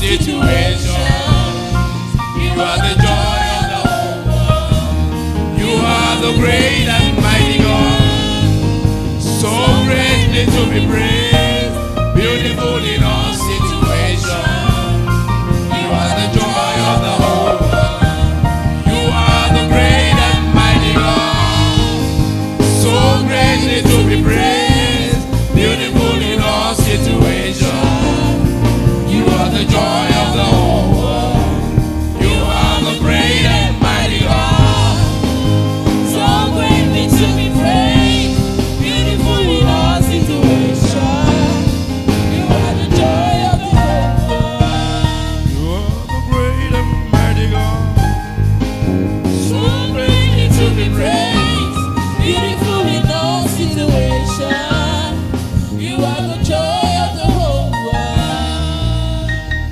situations. You are the joy of the whole world. You are the great and mighty God, so greatly to be praised, beautiful in all situations. You are the joy of the whole world. You are the great and mighty God, so greatly to be praised, beautiful in all situations. You are the joy of the whole world. You are the great and mighty God, So greatly to be praised, beautiful in all situations. You are the joy of the whole world. you are the great and mighty God, So greatly to be praised, beautiful in all situations. You are the joy of the whole world.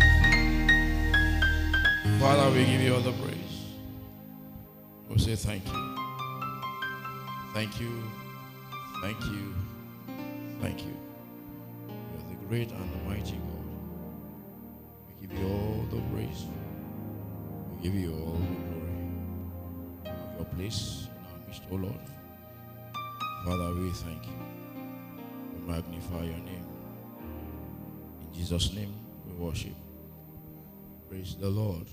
Father, we give you all the praise. We say thank you. Thank you. Thank you. Thank you. You are the great and the mighty God. We give you all the praise. We give you all the glory. Have your place in our midst, O Lord. Father, we thank you. We magnify your name. In Jesus' name, we worship. Praise the Lord.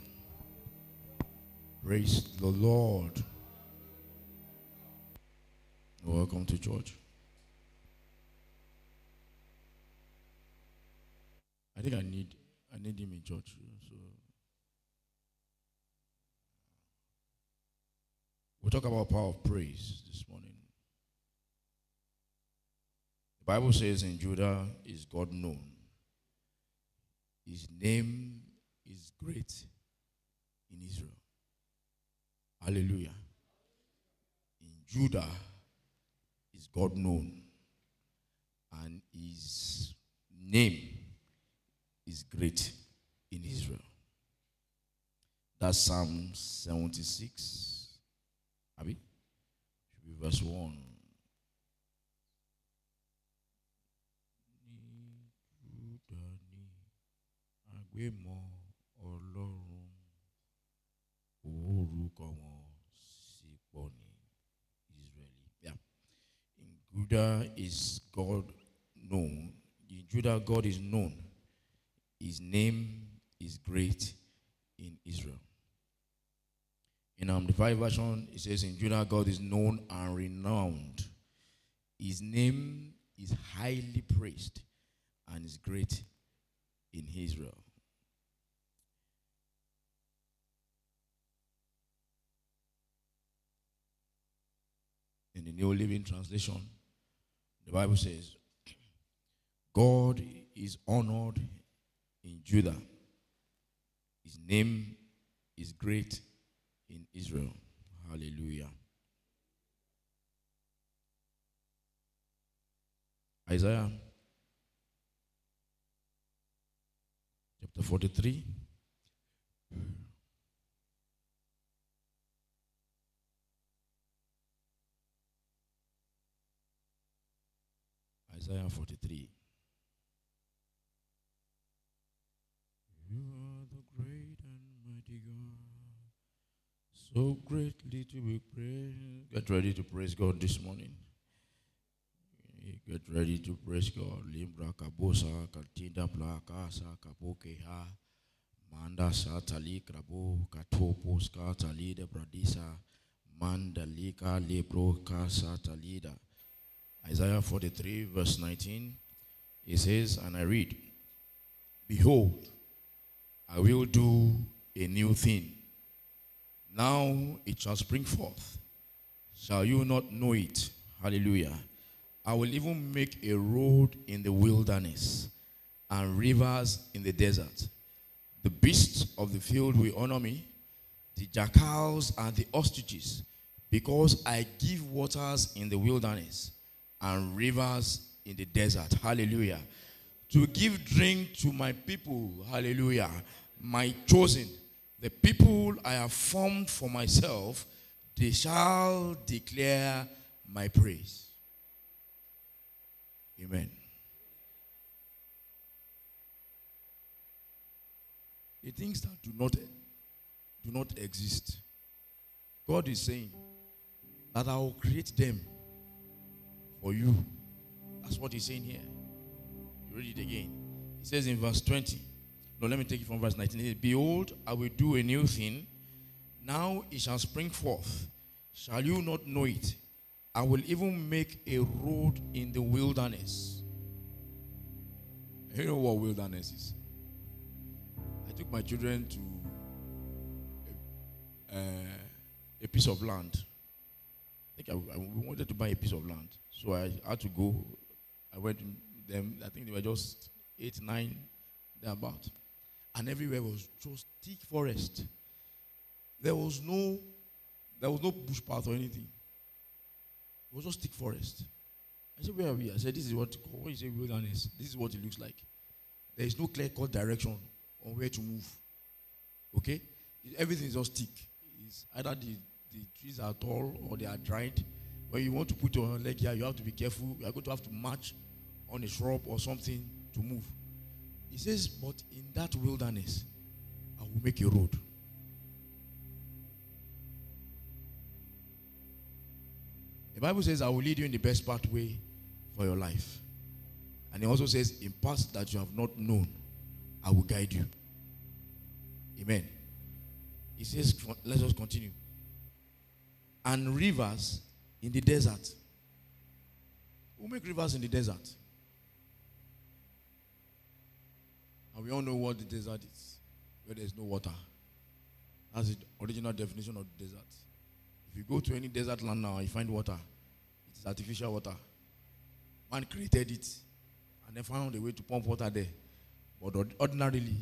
Praise the Lord. Welcome to church. I think I need him in church. So we'll talk about power of praise this morning. The Bible says in Judah is God known. His name is great in Israel. Hallelujah. In Judah is God known, and his name is great in Israel. That's Psalm 76. Abi? Should be verse 1. Yeah. In Judah is God known. In Judah, God is known. His name is great in Israel. In the Amplified Version, it says, in Judah, God is known and renowned. His name is highly praised and is great in Israel. In the New Living Translation, the Bible says, God is honored in Judah. His name is great in Israel. Hallelujah. Isaiah chapter 43. Isaiah 43. You are the great and mighty God, so greatly to be praised. Get ready to praise God this morning. Get ready to praise God. Limbra kabosa katinda plakasa kapokeha manda satali krabo katopo skatali de bradisa mandalika libro kasatalida. Isaiah 43 verse 19, it says, and I read, behold, I will do a new thing. Now it shall spring forth. Shall you not know it? Hallelujah. I will even make a road in the wilderness and rivers in the desert. The beasts of the field will honor me, the jackals and the ostriches, because I give waters in the wilderness and rivers in the desert. Hallelujah. To give drink to my people. Hallelujah. My chosen, the people I have formed for myself, they shall declare my praise. Amen. the things that do not exist, God is saying that I will create them for you. That's what he's saying here. You read it again. He says in verse 20. No, let me take it from verse 19. He says, behold, I will do a new thing. Now it shall spring forth. Shall you not know it? I will even make a road in the wilderness. You know what wilderness is? I took my children to a piece of land. I think we wanted to buy a piece of land. So I had to go. I went to them. I think they were just 8, 9, thereabout. And everywhere was just thick forest. There was no bush path or anything. It was just thick forest. I said, where are we? I said, this is what you say wilderness. This is what it looks like. There is no clear-cut direction on where to move. Okay? Everything is just thick. It's either the trees are tall or they are dried. When you want to put your leg here, you have to be careful. You are going to have to march on a shrub or something to move. He says, but in that wilderness, I will make a road. The Bible says, I will lead you in the best pathway for your life. And it also says, in paths that you have not known, I will guide you. Amen. He says, let us continue. And rivers in the desert. Who make rivers in the desert? And we all know what the desert is, where there is no water. That's the original definition of the desert. If you go to any desert land now and you find water, it is artificial water. Man created it and then found a way to pump water there. But ordinarily,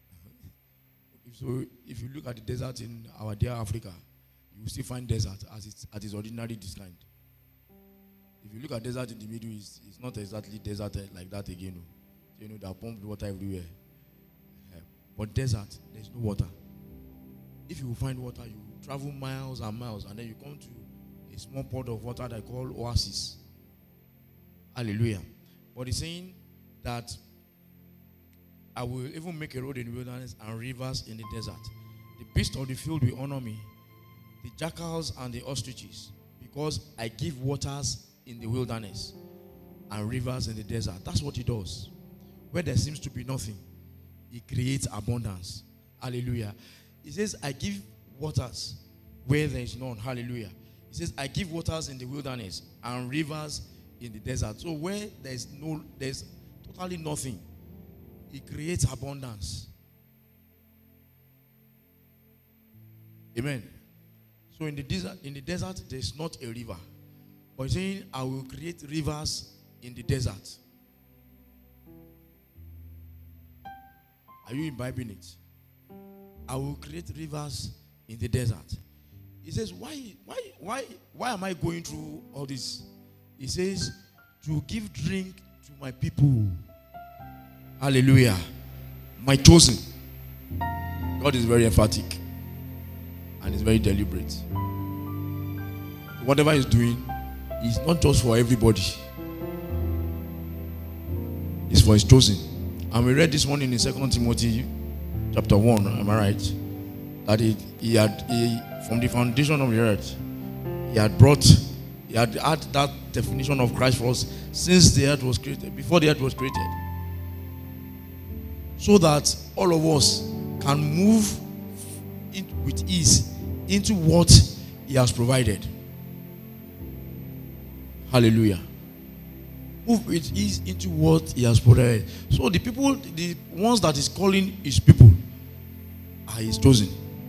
if you look at the desert in our dear Africa, you will still find desert as it's ordinarily designed. If you look at desert in the Middle East, it's not exactly desert like that again. You know, they are pumped water everywhere. But desert, there's no water. If you find water, you travel miles and miles, and then you come to a small pot of water they call oasis. Hallelujah. But he's saying that I will even make a road in the wilderness and rivers in the desert. The beasts of the field will honor me, the jackals and the ostriches, because I give waters in the wilderness and rivers in the desert. That's what he does. Where there seems to be nothing, he creates abundance. Hallelujah. He says, I give waters where there is none. Hallelujah. He says, I give waters in the wilderness and rivers in the desert. So where there's totally nothing, he creates abundance. Amen. So in the desert, there's not a river. But he's saying, I will create rivers in the desert. Are you imbibing it? I will create rivers in the desert. He says, why am I going through all this? He says, to give drink to my people. Hallelujah. My chosen. God is very emphatic and is very deliberate. Whatever he's doing is not just for everybody. It's for his chosen. And we read this morning in 2 Timothy chapter 1, am I right? That he had from the foundation of the earth, he had had that definition of Christ for us since the earth was created, before the earth was created. So that all of us can move with ease into what he has provided. Hallelujah. Move with ease into what he has provided. So the people, the ones that he's calling his people, are his chosen.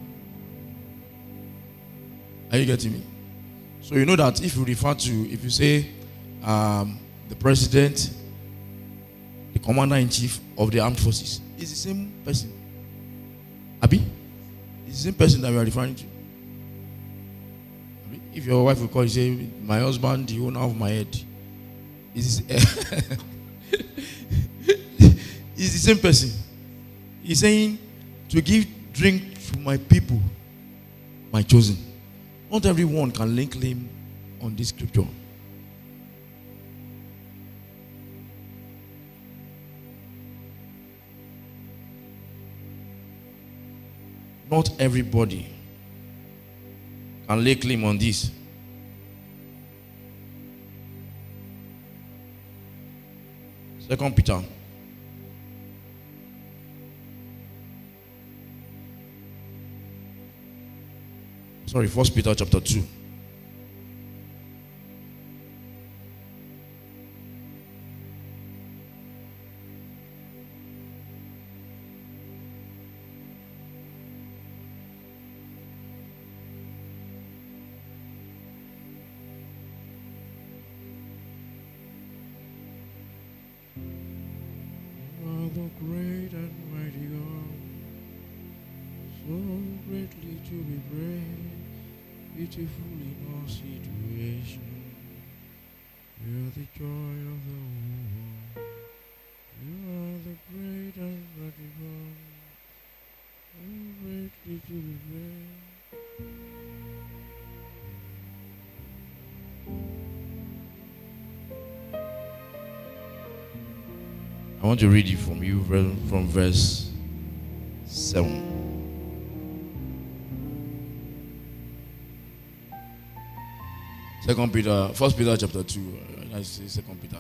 Are you getting me? So you know that if you say the president, the commander-in-chief of the armed forces, is the same person. Abi? It's the same person that we are referring to. Abi? If your wife will call you, say, my husband, the owner of my head. It's the same person. He's saying to give drink to my people, my chosen. Not everyone can lay claim on this scripture. not everybody can lay claim on this. Second Peter. Sorry, 1 Peter chapter 2. The great and mighty God, so greatly to be praised, beautiful in all situations. You are the joy of the whole world. You are the great and mighty God, so greatly to be praised. I want to read it from you from verse 7. Second Peter, 1 Peter chapter 2. I say 2 Peter.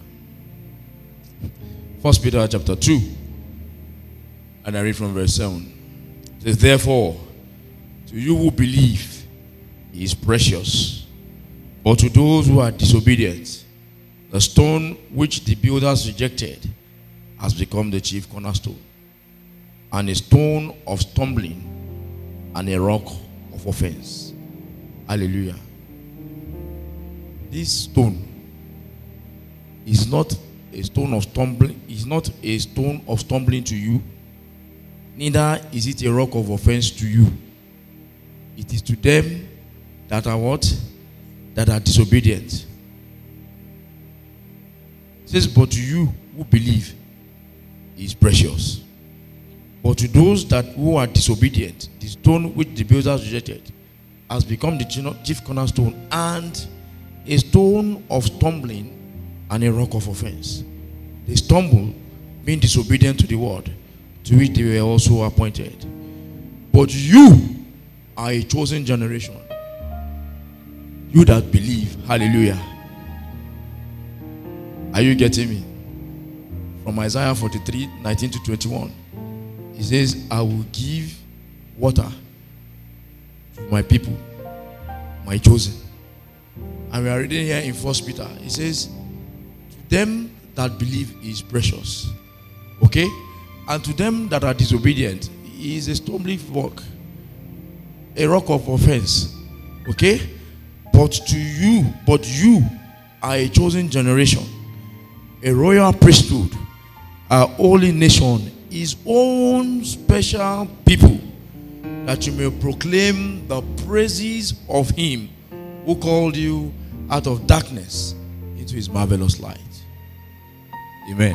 1 Peter chapter 2. And I read from verse 7. It says, therefore, to you who believe, he is precious. But to those who are disobedient, the stone which the builders rejected has become the chief cornerstone, and a stone of stumbling, and a rock of offense. Hallelujah. This stone is not a stone of stumbling, is not a stone of stumbling to you, neither is it a rock of offense to you. It is to them that are what? That are disobedient. It says, but to you who believe, is precious. But to those who are disobedient, the stone which the builders rejected has become the chief cornerstone, and a stone of stumbling and a rock of offense. They stumble, being disobedient to the word, to which they were also appointed. But you are a chosen generation, you that believe. Hallelujah. Are you getting me? From Isaiah 43, 19 to 21. It says, I will give water to my people, my chosen. And we are reading here in 1 Peter. It says, to them that believe is precious. Okay? And to them that are disobedient, he is a stumbling block, a rock of offense. Okay? But you are a chosen generation, a royal priesthood, a holy nation, his own special people, that you may proclaim the praises of him who called you out of darkness into his marvelous light. Amen.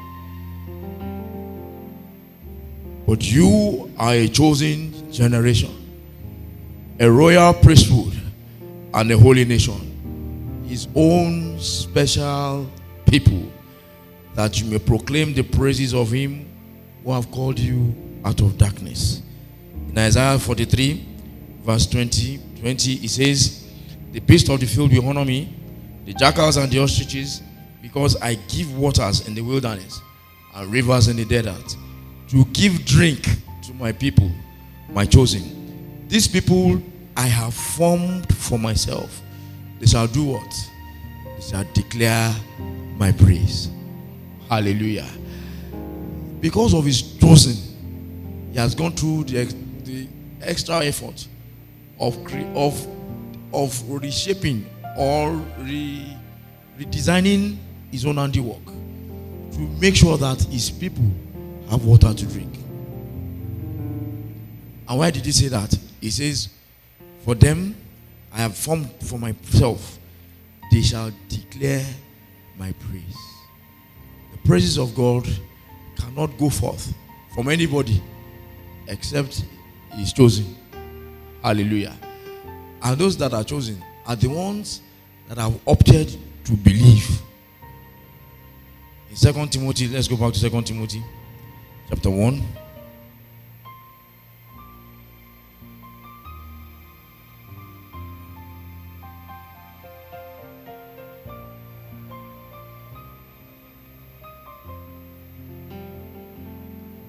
But you are a chosen generation, a royal priesthood, and a holy nation, his own special people, that you may proclaim the praises of him who have called you out of darkness. In Isaiah 43, verse 20, it says, the beasts of the field will honor me, the jackals and the ostriches, because I give waters in the wilderness and rivers in the desert, to give drink to my people, my chosen. These people I have formed for myself. They shall do what? They shall declare my praise. Hallelujah. Because of his chosen, he has gone through the extra effort of reshaping or redesigning his own handiwork to make sure that his people have water to drink. And why did he say that? He says, for them I have formed for myself, they shall declare my praise. The praises of God cannot go forth from anybody except he is chosen. Hallelujah. And those that are chosen are the ones that have opted to believe. In 2 Timothy, let's go back to 2 Timothy chapter 1.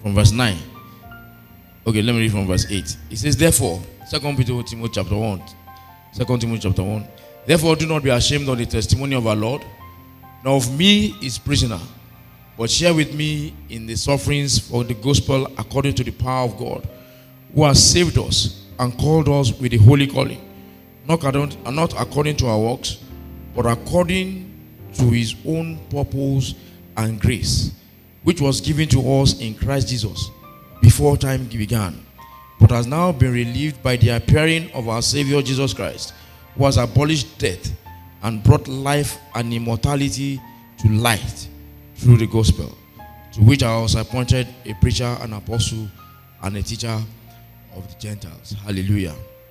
from verse 9. Okay, let me read from verse 8. It says, therefore, 2 Timothy chapter 1. 2 Timothy chapter 1. Therefore, do not be ashamed of the testimony of our Lord, nor of me his prisoner, but share with me in the sufferings for the gospel according to the power of God, who has saved us and called us with a holy calling, not according to our works, but according to his own purpose and grace, which was given to us in Christ Jesus before time began, but has now been relieved by the appearing of our Savior Jesus Christ, who has abolished death and brought life and immortality to light through the gospel, to which I was appointed a preacher, an apostle, and a teacher of the Gentiles. Hallelujah.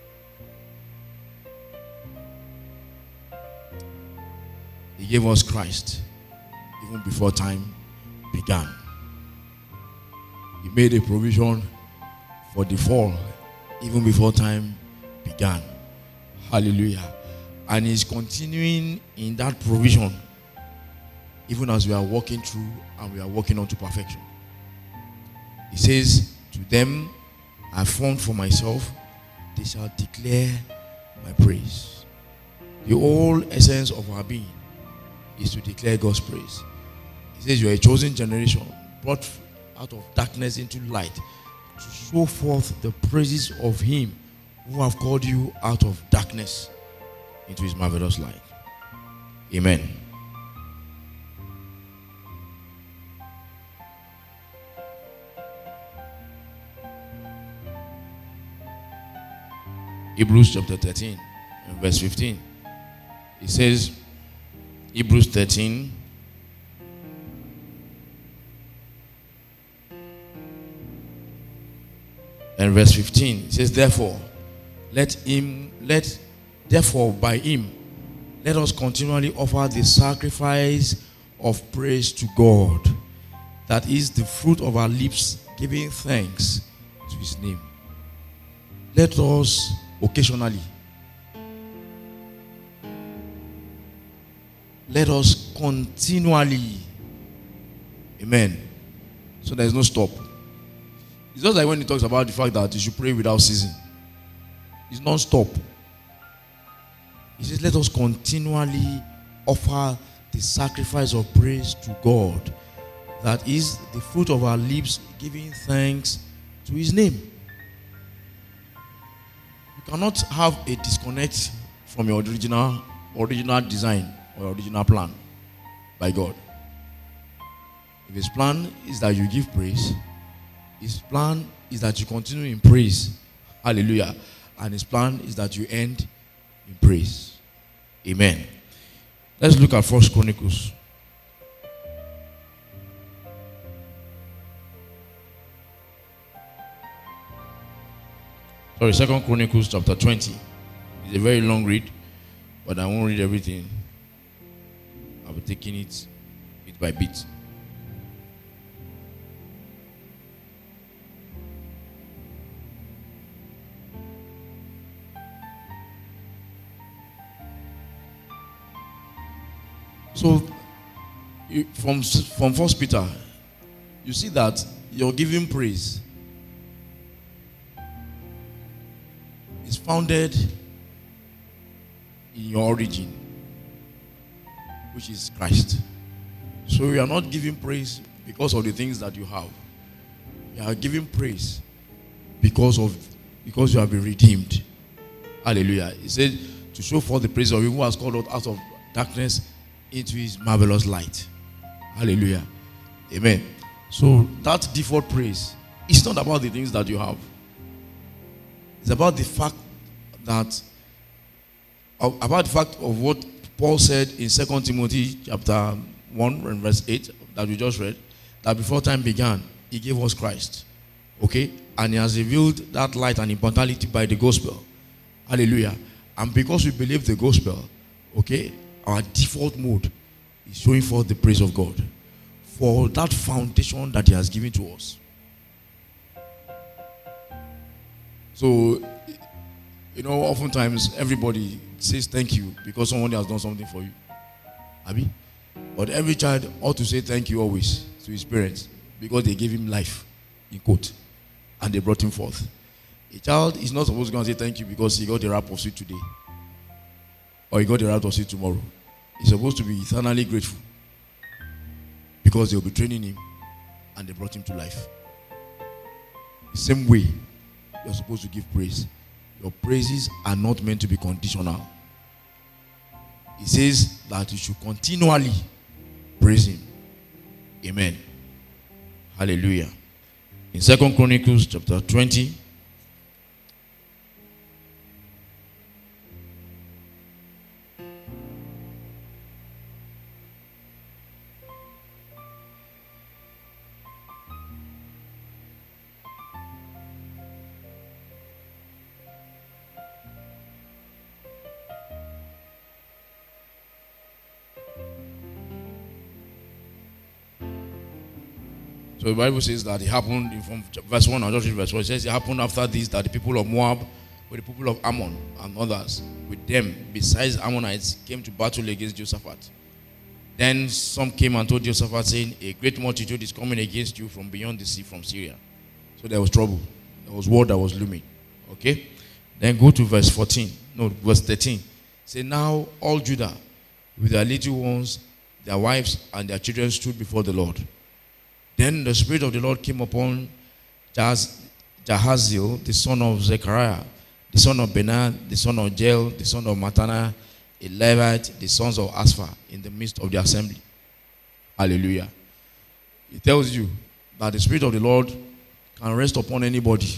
He gave us Christ even before time began. He made a provision for the fall even before time began. Hallelujah. And he's continuing in that provision even as we are walking through and we are walking on to perfection. He says, to them I formed for myself, they shall declare my praise. The whole essence of our being is to declare God's praise. He says, you are a chosen generation, brought out of darkness into light, to show forth the praises of him who have called you out of darkness into his marvelous light. Amen. Hebrews chapter 13 and verse 15. It says, Hebrews 13 and verse 15. It says, therefore by him let us continually offer the sacrifice of praise to God, that is the fruit of our lips, giving thanks to his name. Let us occasionally, let us continually, amen. So there is no stop. It's just like when he talks about the fact that you should pray without ceasing. It's non-stop. He says, let us continually offer the sacrifice of praise to God, that is the fruit of our lips, giving thanks to his name. You cannot have a disconnect from your original design or original plan by God. If his plan is that you give praise, his plan is that you continue in praise. Hallelujah. And his plan is that you end in praise. Amen. Let's look at 1 Chronicles. Sorry, 2 Chronicles chapter 20. It's a very long read, but I won't read everything. I'll be taking it bit by bit. So, from 1 Peter, you see that you're giving praise is founded in your origin, which is Christ. So you are not giving praise because of the things that you have. You are giving praise because you have been redeemed. Hallelujah. He said to show forth the praise of him who has called us out of darkness into his marvelous light. Hallelujah. Amen. So that default praise is not about the things that you have. It's about the fact of what Paul said in 2 Timothy chapter 1 and verse 8 that we just read, that before time began, he gave us Christ. Okay? And he has revealed that light and immortality by the gospel. Hallelujah. And because we believe the gospel, okay, our default mode is showing forth the praise of God for that foundation that he has given to us. So, oftentimes everybody says thank you because somebody has done something for you. Abi? But every child ought to say thank you always to his parents because they gave him life. in quote, and they brought him forth. A child is not supposed to go and say thank you because he got a wrap of sweet today, or he got a wrap of sweet tomorrow. He's supposed to be eternally grateful because they'll be training him and they brought him to life. The same way you're supposed to give praise. Your praises are not meant to be conditional. It says that you should continually praise him. Amen. Hallelujah. In 2 Chronicles chapter 20, so the Bible says that it happened from verse 1, I'll just read verse 1. It says it happened after this that the people of Moab with the people of Ammon and others with them, besides Ammonites, came to battle against Jehoshaphat. Then some came and told Jehoshaphat, saying, a great multitude is coming against you from beyond the sea, from Syria. So there was trouble. There was war that was looming. Okay? Then go to verse 13. Say, now all Judah with their little ones, their wives, and their children stood before the Lord. Then the Spirit of the Lord came upon Jahaziel, the son of Zechariah, the son of Benaiah, the son of Jael, the son of Mattaniah, a Levite, the sons of Asaph, in the midst of the assembly. Hallelujah. It tells you that the Spirit of the Lord can rest upon anybody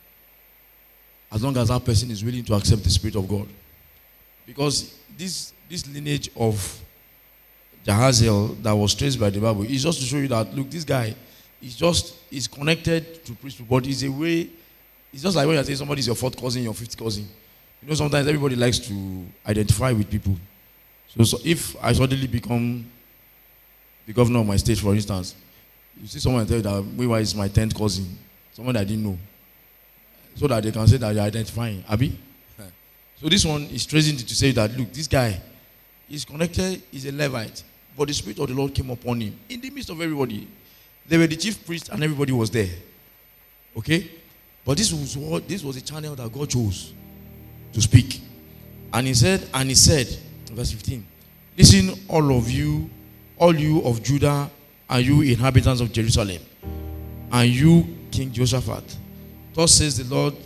as long as that person is willing to accept the Spirit of God. Because this lineage of Jahaziel that was traced by the Bible is just to show you that, look, this guy is connected to priesthood, but it's a way. It's just like when you say somebody is your fourth cousin, your fifth cousin. You know, sometimes everybody likes to identify with people. So if I suddenly become the governor of my state, for instance, you see someone and tell you that Wiwa is my 10th cousin, someone that I didn't know, so that they can say that you're identifying. Abi? So this one is tracing to say that, look, this guy is connected, is a Levite, but the Spirit of the Lord came upon him in the midst of everybody. They were the chief priest and everybody was there. Okay? But this was a channel that God chose to speak. And he said, verse 15, listen, all you of Judah, and you inhabitants of Jerusalem, and you King Jehoshaphat, thus says the Lord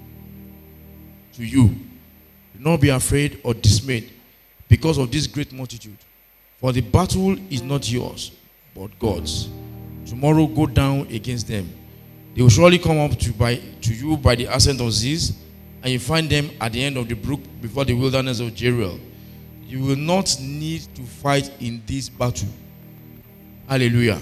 to you, do not be afraid or dismayed because of this great multitude. For the battle is not yours, but God's. Tomorrow go down against them. They will surely come up to you by the ascent of Ziz, and you find them at the end of the brook before the wilderness of Jeruel. You will not need to fight in this battle. Hallelujah.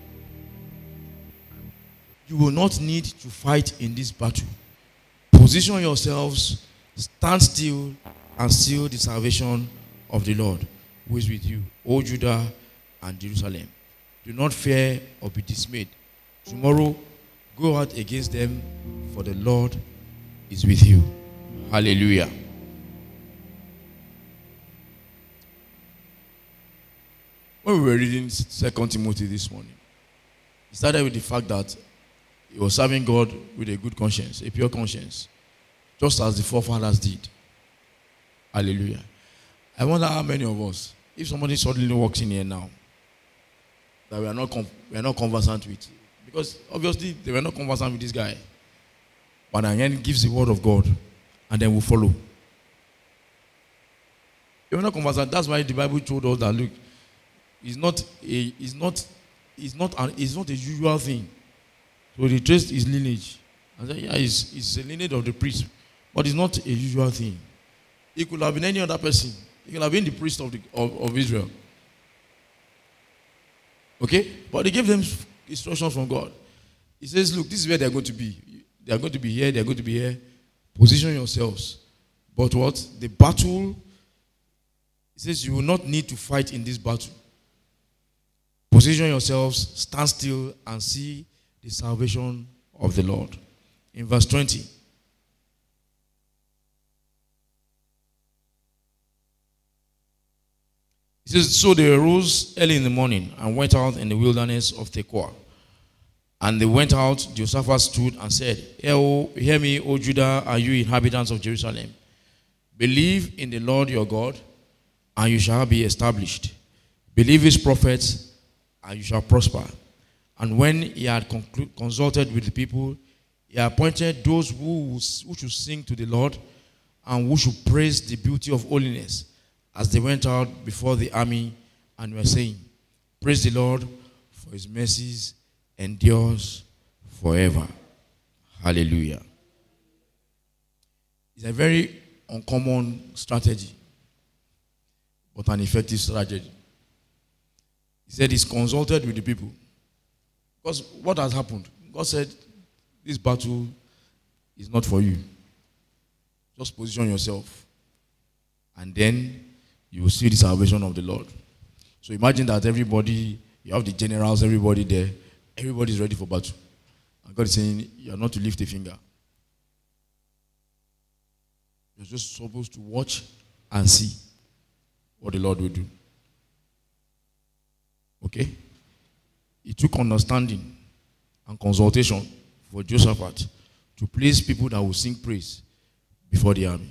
You will not need to fight in this battle. Position yourselves, stand still, and seal the salvation of the Lord, who is with you, O Judah and Jerusalem. Do not fear or be dismayed. Tomorrow, go out against them, for the Lord is with you. Hallelujah. When we were reading 2 Timothy this morning, it started with the fact that he was serving God with a good conscience, a pure conscience, just as the forefathers did. Hallelujah. I wonder how many of us, if somebody suddenly walks in here now, that we are not conversant with, because obviously they were not conversant with this guy, but again gives the word of God, and then we'll follow. They were not conversant. That's why the Bible told us that, look, it's not a usual thing. So they traced his lineage. I said, yeah, it's a lineage of the priest, but it's not a usual thing. It could have been any other person. It could have been the priest of Israel. Okay? But they gave them instructions from God. He says, look, this is where they're going to be. They are going to be here, they are going to be here. Position yourselves. But what? The battle, he says you will not need to fight in this battle. Position yourselves, stand still, and see the salvation of the Lord. In verse 20. It says, so they arose early in the morning and went out in the wilderness of Tekoa. And they went out. Jehoshaphat stood and said, Hear me, O Judah, and you inhabitants of Jerusalem. Believe in the Lord your God, and you shall be established. Believe his prophets, and you shall prosper. And when he had consulted with the people, he appointed those who should sing to the Lord, and who should praise the beauty of holiness, as they went out before the army and were saying, Praise the Lord, for his mercies endures forever. Hallelujah. It's a very uncommon strategy, but an effective strategy. He said he's consulted with the people. Because what has happened? God said, this battle is not for you. Just position yourself. And then you will see the salvation of the Lord. So imagine that everybody, you have the generals, everybody there, everybody is ready for battle. And God is saying, you are not to lift a finger. You're just supposed to watch and see what the Lord will do. Okay? It took understanding and consultation for Jehoshaphat to place people that will sing praise before the army.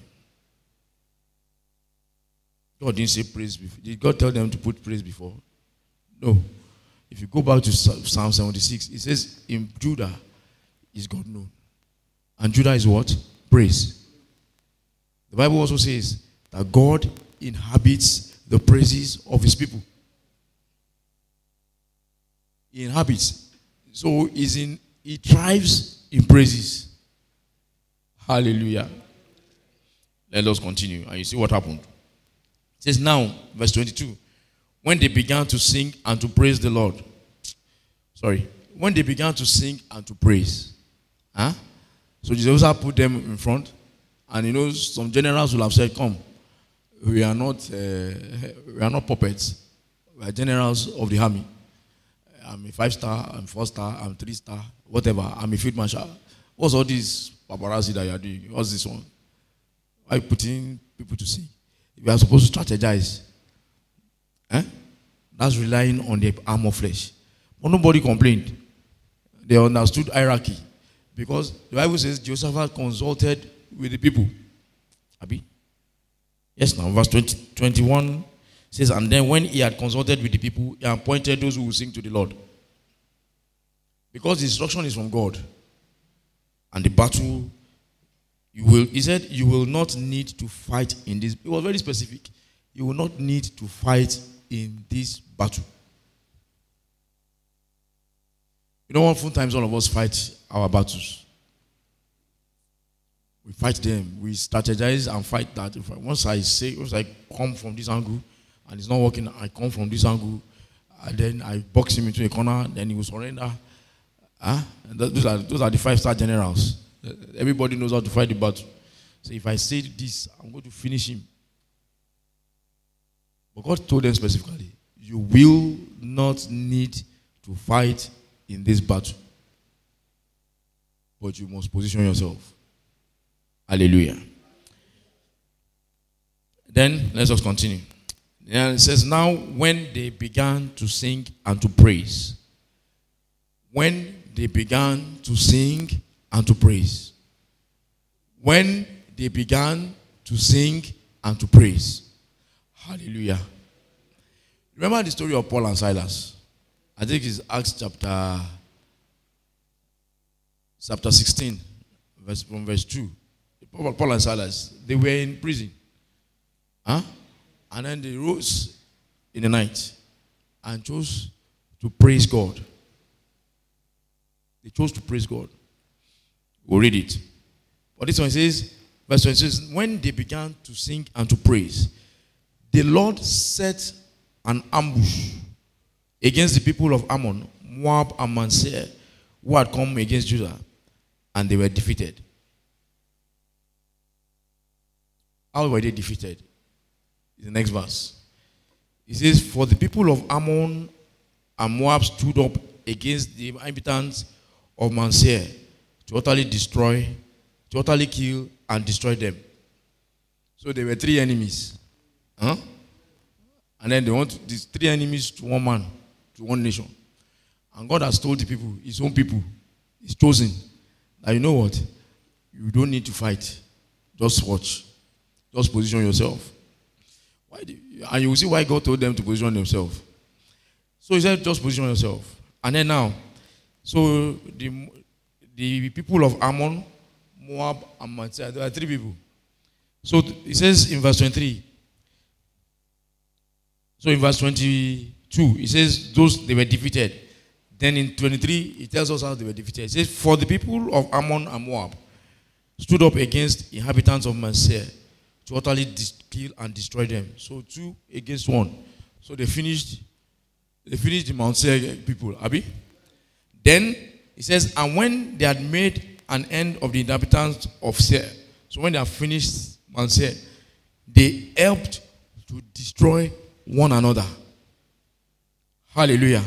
God didn't say praise before. Did God tell them to put praise before? No. If you go back to Psalm 76, it says, in Judah is God known. And Judah is what? Praise. The Bible also says that God inhabits the praises of his people. He inhabits. So he thrives in praises. Hallelujah. Let us continue. And you see what happened. It says now, verse 22, when they began to sing and to praise the Lord. When they began to sing and to praise. So Jesus put them in front. And some generals will have said, come, we are not puppets. We are generals of the army. I'm a 5-star, I'm 4-star, I'm 3-star, whatever. I'm a field marshal. What's all this paparazzi that you are doing? What's this one? Why are you putting people to sing? We are supposed to strategize. That's relying on the arm of flesh. But nobody complained. They understood hierarchy. Because the Bible says Jehoshaphat consulted with the people. Abi? Yes, now verse 21 says, and then when he had consulted with the people, he appointed those who will sing to the Lord. Because the instruction is from God. And the battle, he said, you will not need to fight in this. It was very specific. You will not need to fight in this battle. Sometimes all of us fight our battles. We fight them. We strategize and fight that. Once I come from this angle and it's not working, I come from this angle, and then I box him into a corner, then he will surrender. Those are the 5-star generals. Everybody knows how to fight the battle. So if I say this, I'm going to finish him. But God told them specifically, you will not need to fight in this battle. But you must position yourself. Hallelujah. Then, let's just continue. And it says, now when they began to sing and to praise. When they began to sing and to praise. When they began to sing and to praise. Hallelujah. Remember the story of Paul and Silas? I think it's Acts chapter 16, from verse 2. Paul and Silas, they were in prison. And then they rose in the night and chose to praise God. They chose to praise God. We'll read it. But this one says, verse 20 says, when they began to sing and to praise, the Lord set an ambush against the people of Ammon, Moab, and Manasseh, who had come against Judah, and they were defeated. How were they defeated? In the next verse. It says, for the people of Ammon and Moab stood up against the inhabitants of Manasseh to utterly destroy, to utterly kill and destroy them. So there were 3 enemies. And then they want these 3 enemies to one man, to one nation. And God has told the people, his own people, his chosen, that you know what? You don't need to fight. Just watch. Just position yourself. And you will see why God told them to position themselves. So he said, just position yourself. And then now, so the people of Ammon, Moab, and Manseh, there are three people. So it says in verse 23. So in verse 22, it says they were defeated. Then in 23, it tells us how they were defeated. It says, for the people of Ammon and Moab stood up against inhabitants of Manseh to utterly kill and destroy them. So 2 against 1. So they finished the Mount Seir people. Abi? Then it says, and when they had made an end of the inhabitants of Seir, so when they have finished Mount Seir, they helped to destroy one another. Hallelujah.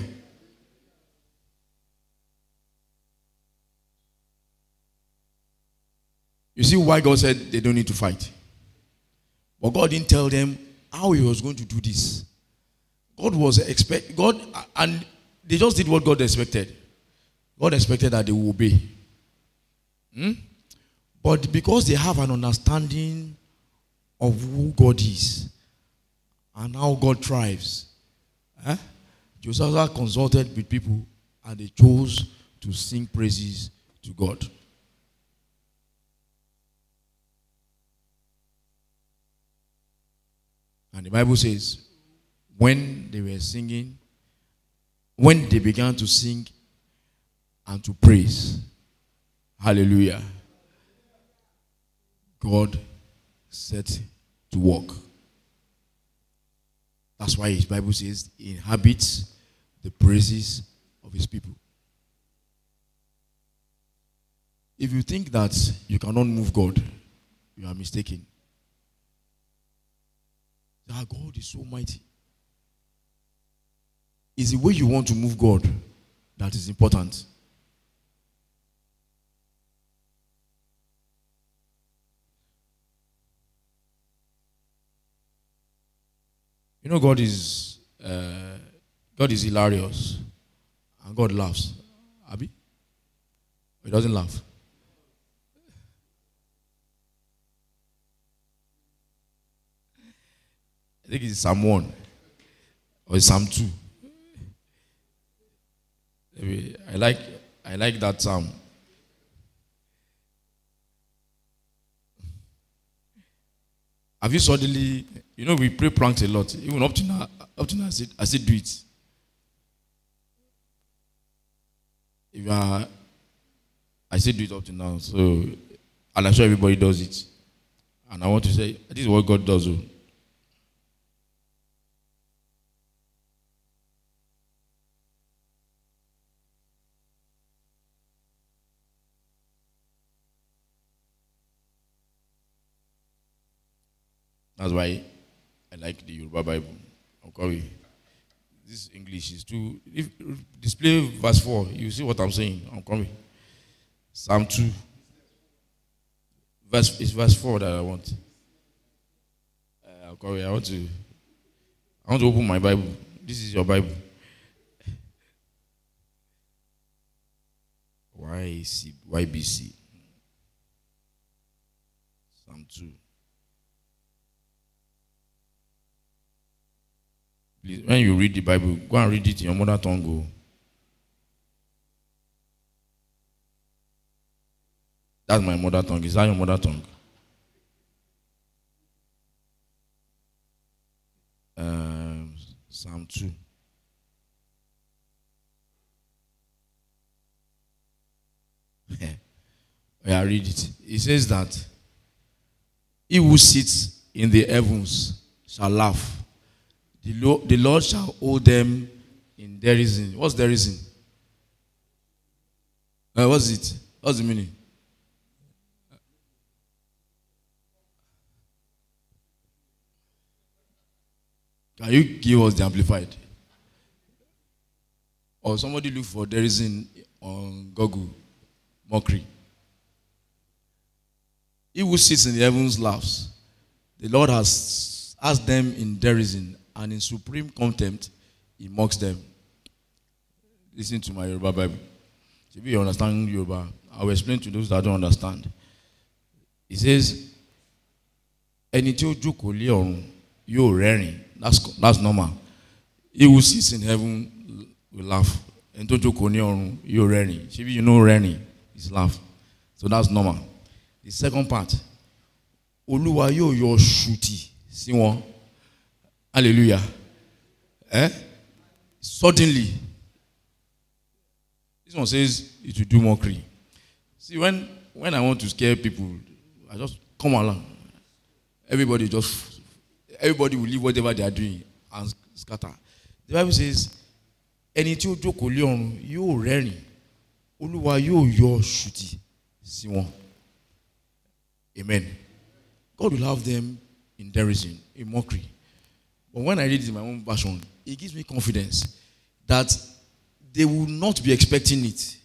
You see why God said they don't need to fight. But God didn't tell them how he was going to do this. And they just did what God expected. God expected that they would obey. But because they have an understanding of who God is and how God thrives, Josiah consulted with people and they chose to sing praises to God. And the Bible says, when they were singing, when they began to sing and to praise, hallelujah, God set to work. That's why his Bible says he inhabits the praises of his people. If you think that you cannot move God, you are mistaken. That God is so mighty. It's the way you want to move God that is important. You know, God is hilarious, and God laughs. Abi? He doesn't laugh. I think it's Psalm 1 or Psalm 2. I like that psalm. Have you suddenly, we pray pranks a lot. Even up to now I still do it. I still do it up to now. So, and I'm sure everybody does it. And I want to say, this is what God does. That's why I like the Yoruba Bible. Okay. This English is too. If display verse 4, you see what I'm saying. I'm coming. Psalm 2. It's verse 4 that I want. I want to open my Bible. This is your Bible. YBC. Psalm 2. Please, when you read the Bible, go and read it in your mother tongue. That's my mother tongue. Is that your mother tongue? Psalm 2. I read it. It says that he who sits in the heavens shall laugh. The Lord shall hold them in derision. What's derision? What's it? What's the meaning? Can you give us the amplified? Or somebody look for derision on Google. Mockery. He who sits in the heavens laughs. The Lord has asked them in derision, and in supreme contempt, he mocks them. Listen to my Yoruba Bible. If you understand Yoruba, I will explain to those that don't understand. It says, ẹni tí ó jókòó lé ọ̀run yóò rẹ́rìn. That's normal. He who sits in heaven will laugh. Ẹni tó jókòó ní ọ̀run yóò rẹ́rìn. Ṣebí you know rẹ́rìn is laugh. So that's normal. The second part, Olúwa yóò yọ ṣùtì sí wọn. Hallelujah. Suddenly. This one says it will do mockery. See, when I want to scare people, I just come along. Everybody will leave whatever they are doing and scatter. The Bible says, ẹni tí ó jókòó lé ọ̀run yóò rẹ́rìn. Olúwa yóò yọ ṣùtì sí wọn. Amen. God will have them in derision, in mockery. But when I read it in my own version, it gives me confidence that they will not be expecting it.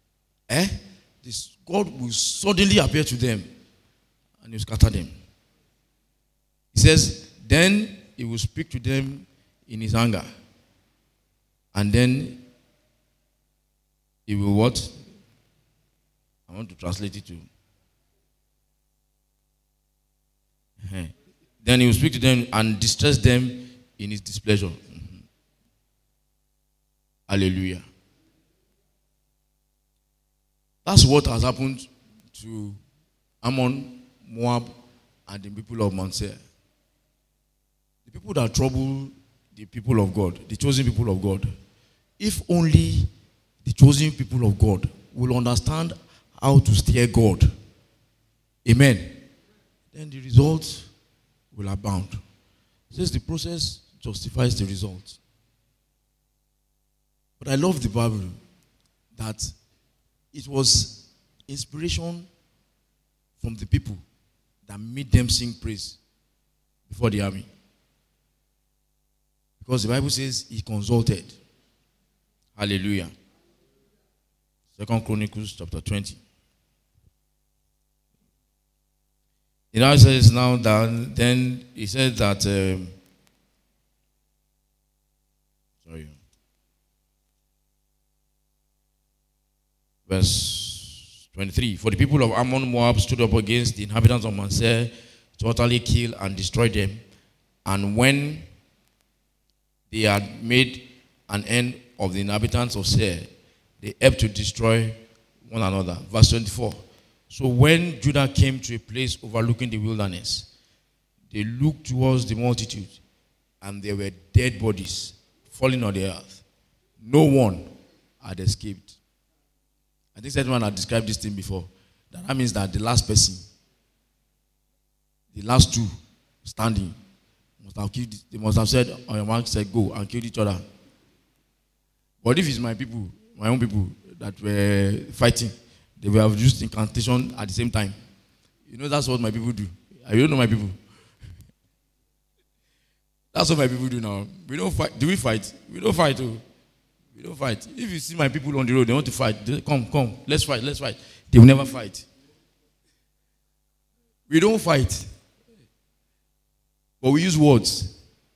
God will suddenly appear to them and he will scatter them. He says, then he will speak to them in his anger. And then he will what? I want to translate it to. Then he will speak to them and distress them in his displeasure. Hallelujah. That's what has happened to Ammon, Moab, and the people of Mount Seir. The people that trouble the people of God, the chosen people of God, if only the chosen people of God will understand how to steer God, amen, then the result will abound. It says the process justifies the result. But I love the Bible that it was inspiration from the people that made them sing praise before the army. Because the Bible says he consulted. Hallelujah. 2 Chronicles chapter 20. It now says now that then he said that verse 23. For the people of Ammon, Moab stood up against the inhabitants of Mount Seir to utterly kill and destroy them. And when they had made an end of the inhabitants of Seir, they helped to destroy one another. Verse 24. So when Judah came to a place overlooking the wilderness, they looked towards the multitude, and there were dead bodies falling on the earth. No one had escaped. I think someone had described this thing before. That means that the last person, the last two standing, they must have said, on your mark, said, go and kill each other. But if it's my people, my own people that were fighting, they will have used incantation at the same time. You know, that's what my people do. I don't know my people. That's what my people do now. We don't fight. Do we fight? We don't fight. Oh. We don't fight. If you see my people on the road, they want to fight. They come, let's fight. They will never fight. We don't fight. But we use words.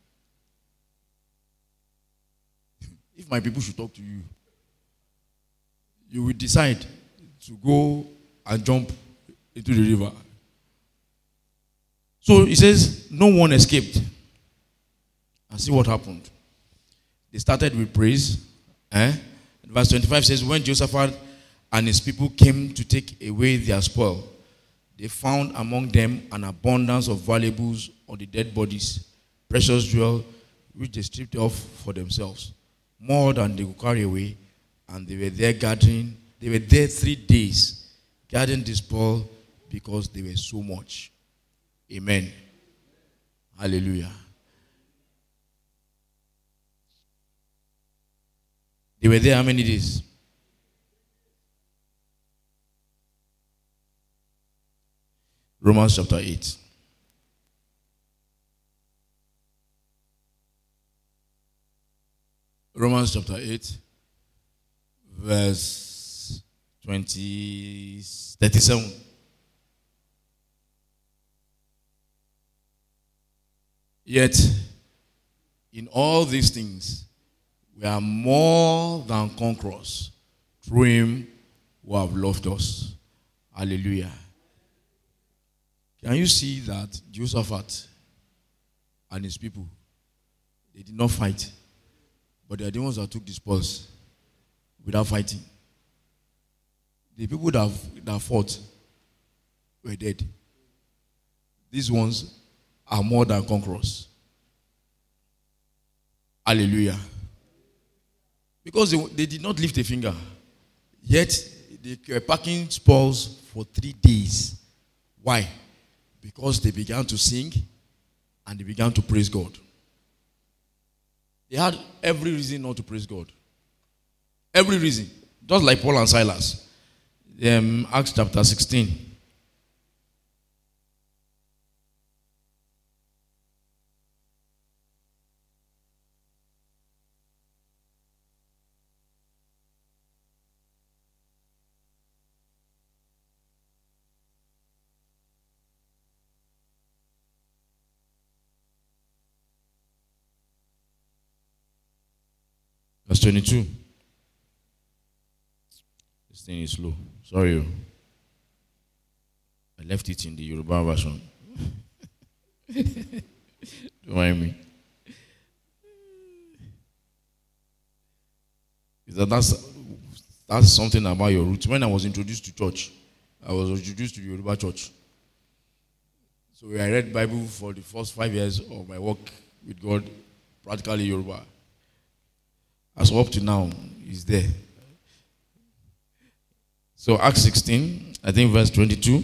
If my people should talk to you, you will decide to go and jump into the river. So he says, no one escaped. And see what happened. They started with praise. Verse 25 says, when Jehoshaphat and his people came to take away their spoil, they found among them an abundance of valuables on the dead bodies, precious jewel, which they stripped off for themselves, more than they could carry away. And they were there gathering. They were there 3 days, gathering the spoil because they were so much. Amen. Hallelujah. They were there how many days? Romans chapter 8. Romans chapter 8, verse 37. Yet, in all these things, We are more than conquerors through him who have loved us. Hallelujah. Can you see that Jehoshaphat and his people, they did not fight, but they are the ones that took the spoils without fighting. The people that fought were dead. These ones are more than conquerors. Hallelujah. Because they did not lift a finger. Yet, they were packing spoils for 3 days. Why? Because they began to sing and they began to praise God. They had every reason not to praise God. Every reason. Just like Paul and Silas. Acts chapter 16. Verse 22. This thing is slow. Sorry. I left it in the Yoruba version. Don't mind me. That's something about your roots. When I was introduced to church, I was introduced to the Yoruba church. So I read Bible for the first 5 years of my work with God, practically Yoruba. As up to now, is there. So Acts 16, I think verse 22.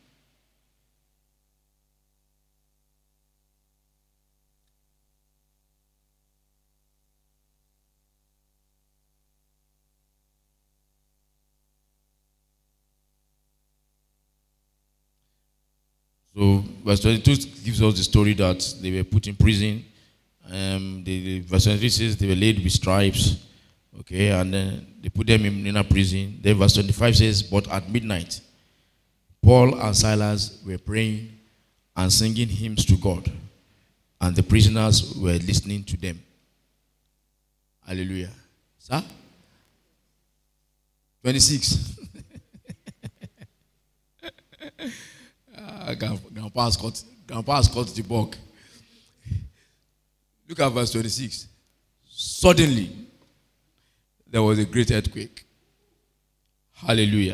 So verse 22 gives us the story that they were put in prison. Verse 23 says they were laid with stripes, okay, and then they put them in a prison. Then verse 25 says, but at midnight, Paul and Silas were praying and singing hymns to God, and the prisoners were listening to them. Hallelujah. Sir? 26. Grandpa has caught the bug. Look at verse 26. Suddenly, there was a great earthquake. Hallelujah.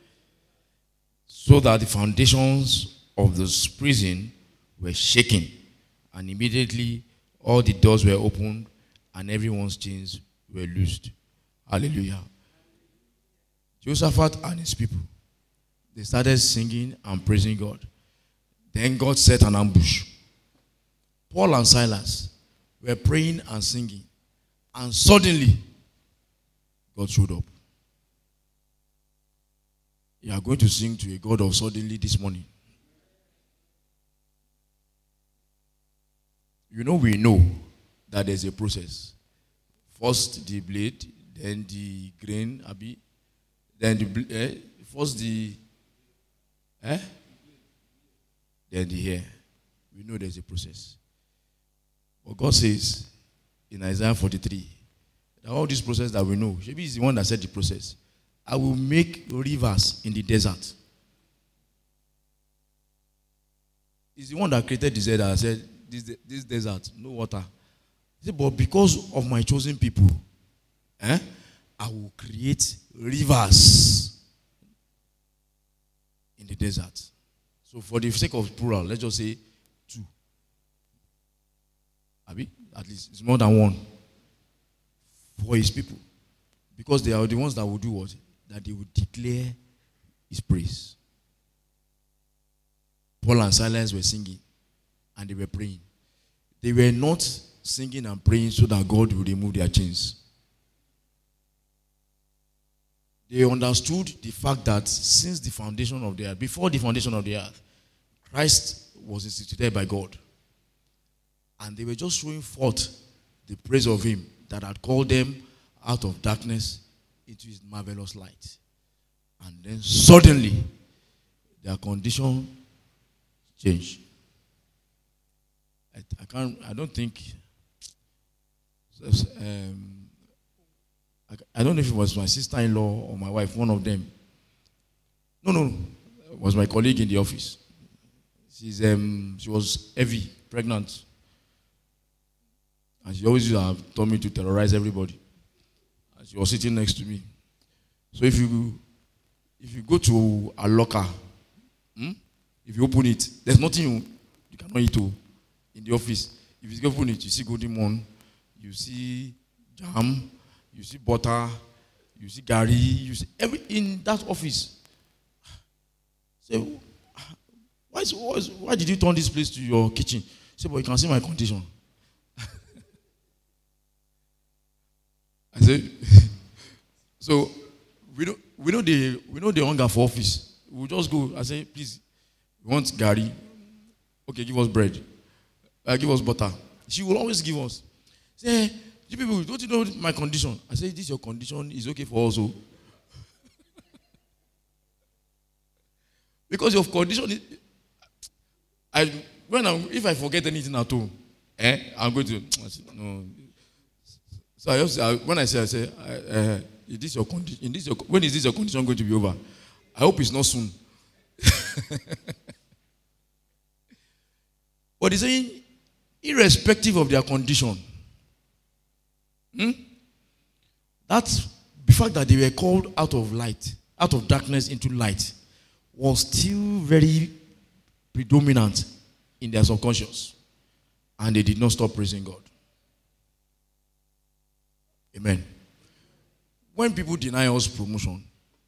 So that the foundations of the prison were shaken, and immediately all the doors were opened and everyone's chains were loosed. Hallelujah. Jehoshaphat and his people, they started singing and praising God. Then God set an ambush. Paul and Silas were praying and singing, and suddenly God showed up. You are going to sing to a God of suddenly this morning. We know that there's a process. First the blade, then the grain, then then the hair. We know there's a process. But God says in Isaiah 43 that all this process that we know, maybe is the one that said the process. I will make rivers in the desert. He's the one that created the desert and said, this desert, no water. He said, but because of my chosen people, I will create rivers in the desert. So for the sake of plural, let's just say 2. At least it's more than 1 for his people. Because they are the ones that will do what? That they will declare his praise. Paul and Silas were singing and they were praying. They were not singing and praying so that God will remove their chains. They understood the fact that since the foundation of the earth, before the foundation of the earth, Christ was instituted by God. And they were just showing forth the praise of him that had called them out of darkness into his marvelous light. And then suddenly, their condition changed. I don't think I don't know if it was my sister-in-law or my wife, one of them. No. It was my colleague in the office. She was heavy, pregnant. And she always used her tummy to terrorize everybody. And she was sitting next to me. So if you go to a locker, if you open it, there's nothing you cannot eat in the office. If you open it, you see golden morn, you see jam, you see butter, you see gari, you see in that office. So why did you turn this place to your kitchen? Say, but you can see my condition. I said, so we know the hunger for office. We'll just go. I say, please, we want gari. Okay, give us bread. Give us butter. She will always give us. Say, you people, don't you know my condition? I say, this your condition is okay for us. Also. Because your condition is, if I forget anything at home, I'm going to, no. So when I say, is this your condition? When is this your condition going to be over? I hope it's not soon. But he's saying, irrespective of their condition, that's the fact that they were called out of light, out of darkness into light, was still very predominant in their subconscious. And they did not stop praising God. Amen. When people deny us promotion,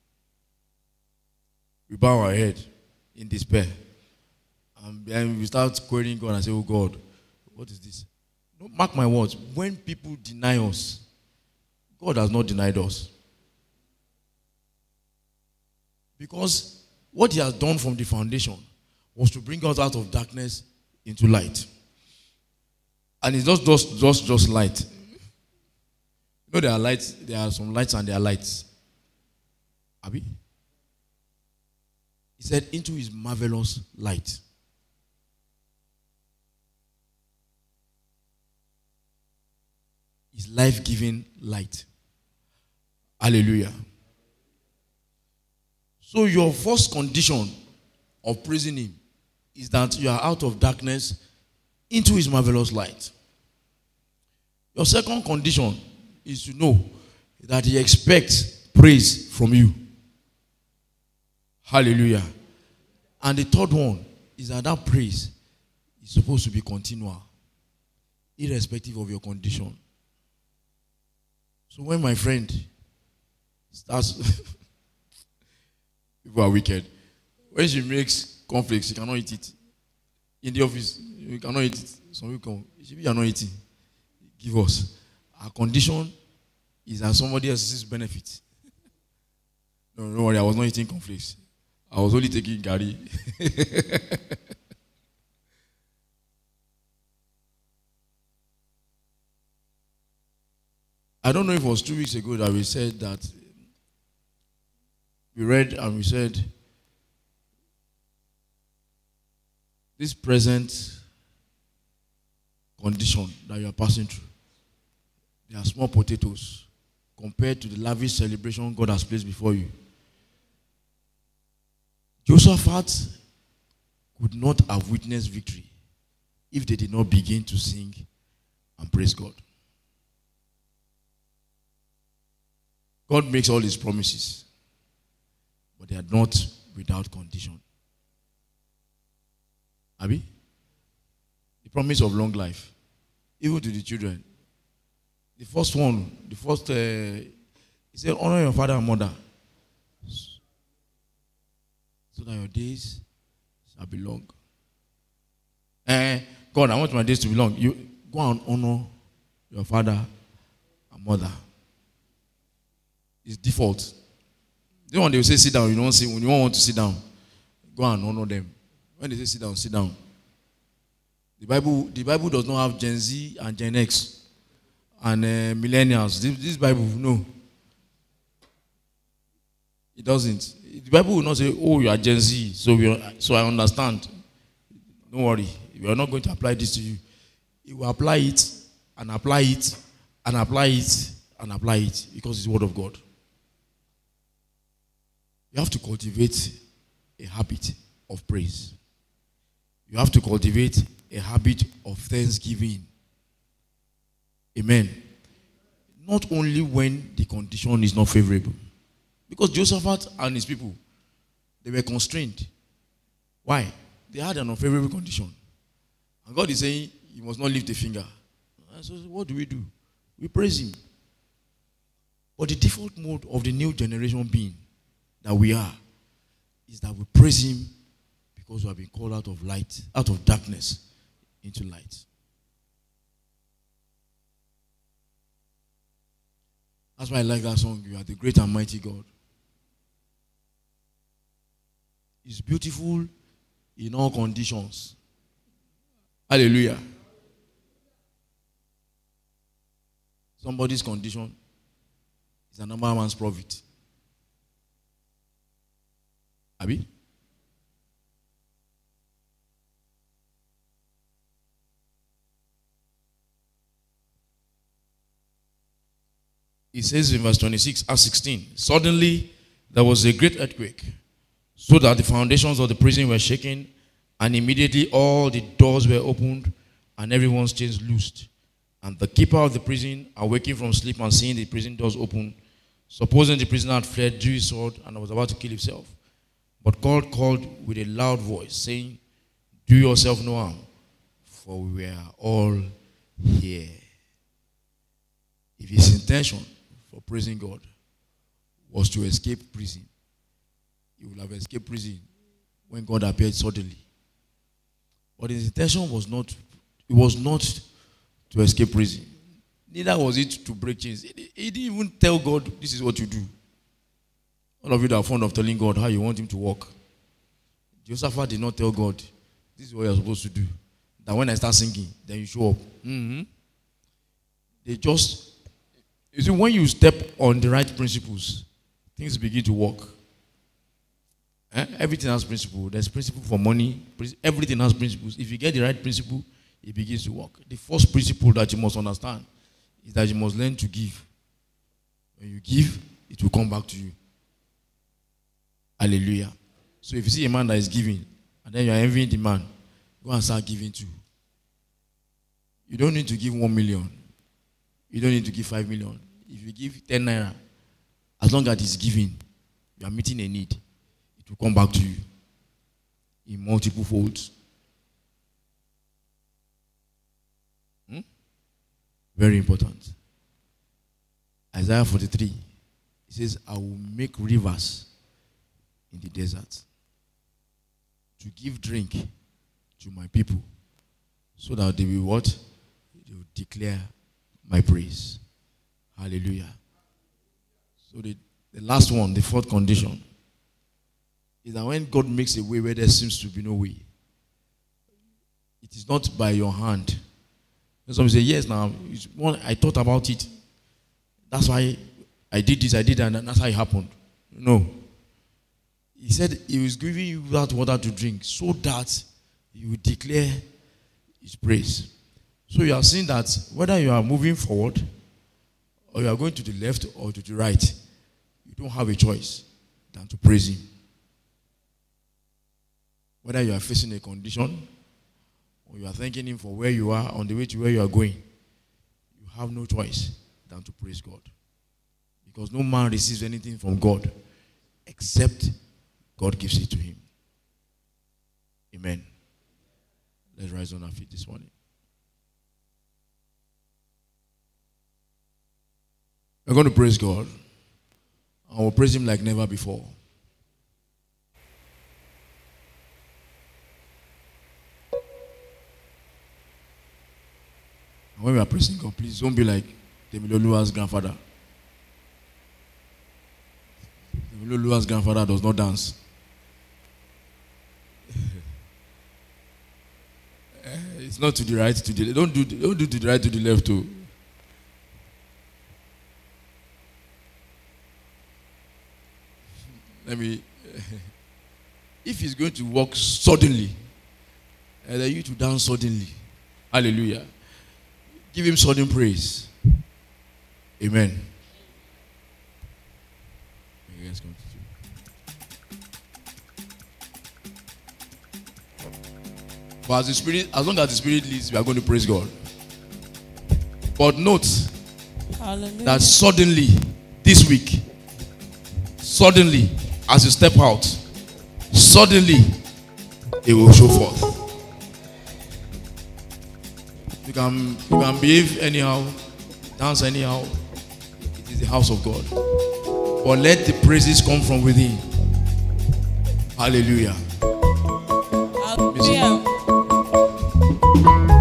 we bow our head in despair. And then we start querying God and say, oh God, what is this? No, mark my words. When people deny us, God has not denied us. Because what he has done from the foundation was to bring us out of darkness into light. And it's not just light. You know, there are lights, there are some lights and there are lights. Abi? He said, into his marvelous light. His life-giving light. Hallelujah. So your first condition of praising him is that you are out of darkness into his marvelous light. Your second condition is to know that he expects praise from you. Hallelujah. And the third one is that praise is supposed to be continual, irrespective of your condition. So when my friend starts, people are wicked. When she makes cornflakes, she cannot eat it. In the office, you cannot eat it. Some people come, you are not eating. Give us. Our condition is that somebody else's benefit. No, don't worry, I was not eating cornflakes. I was only taking gari. I don't know if it was 2 weeks ago that we said that we read and we said this present condition that you are passing through, they are small potatoes compared to the lavish celebration God has placed before you. Jehoshaphat could not have witnessed victory if they did not begin to sing and praise God. God makes all his promises, but they are not without condition. Abi? The promise of long life, even to the children. The first one, he said, honor your father and mother, so that your days shall be long. God, I want my days to be long. You go and honor your father and mother. It's default. The one they will say sit down, you don't see. When you don't want to sit down, go and honor them. When they say sit down, sit down. The Bible does not have Gen Z and Gen X and millennials. This Bible, no. It doesn't. The Bible will not say, oh, you are Gen Z, so I understand. Don't worry. We are not going to apply this to you. It will apply it and apply it and apply it and apply it because it's the word of God. You have to cultivate a habit of praise. You have to cultivate a habit of thanksgiving. Amen. Not only when the condition is not favorable. Because Jehoshaphat and his people, they were constrained. Why? They had an unfavorable condition. And God is saying, you must not lift a finger. And so what do? We praise him. But the default mode of the new generation being that we are is that we praise him because we have been called out of light, out of darkness into light. That's why I like that song, You Are the Great and Mighty God. It's beautiful in all conditions. Hallelujah. Somebody's condition is another man's profit. Abi? It says in verse 26, Acts 16, suddenly there was a great earthquake, so that the foundations of the prison were shaken, and immediately all the doors were opened, and everyone's chains loosed. And the keeper of the prison, awaking from sleep and seeing the prison doors open, supposing the prisoner had fled, drew his sword and was about to kill himself. But God called with a loud voice, saying, do yourself no harm, for we were all here. If his intention for praising God was to escape prison, he would have escaped prison when God appeared suddenly. But his intention was not to escape prison. Neither was it to break chains. He didn't even tell God, this is what you do. All of you that are fond of telling God how you want him to walk. Jehoshaphat did not tell God, this is what you're supposed to do. That when I start singing, then you show up. They just, you see, when you step on the right principles, things begin to work. Everything has principle. There's principle for money. Everything has principles. If you get the right principle, it begins to work. The first principle that you must understand is that you must learn to give. When you give, it will come back to you. Hallelujah. So if you see a man that is giving, and then you are envying the man, go and start giving too. You don't need to give 1 million. You don't need to give 5 million. If you give 10 naira, as long as it's giving, you are meeting a need. It will come back to you in multiple folds. Very important. Isaiah 43, it says, I will make rivers in the desert to give drink to my people so that they will what? They will declare my praise. Hallelujah. So the last one, the fourth condition, is that when God makes a way where there seems to be no way, it is not by your hand. And some say, yes, now, I thought about it. That's why I did this, I did that, and that's how it happened. No. He said he was giving you that water to drink so that you will declare his praise. So you are seeing that whether you are moving forward or you are going to the left or to the right, you don't have a choice than to praise him. Whether you are facing a condition or you are thanking him for where you are on the way to where you are going, you have no choice than to praise God. Because no man receives anything from God except God gives it to him. Amen. Let's rise on our feet this morning. We're going to praise God. And we'll praise him like never before. And when we are praising God, please don't be like Temiloluwa's grandfather. Temiloluwa's grandfather does not dance. It's not to the right, to the left. Don't do to the right, to the left too. If he's going to walk suddenly, then you to dance suddenly. Hallelujah. Give him sudden praise. Amen. Yes, continue. But as long as the Spirit leads, we are going to praise God. But note Hallelujah. that suddenly, this week, suddenly, as you step out, suddenly, it will show forth. You can behave anyhow, dance anyhow. It is the house of God. But let the praises come from within. Hallelujah. Hallelujah.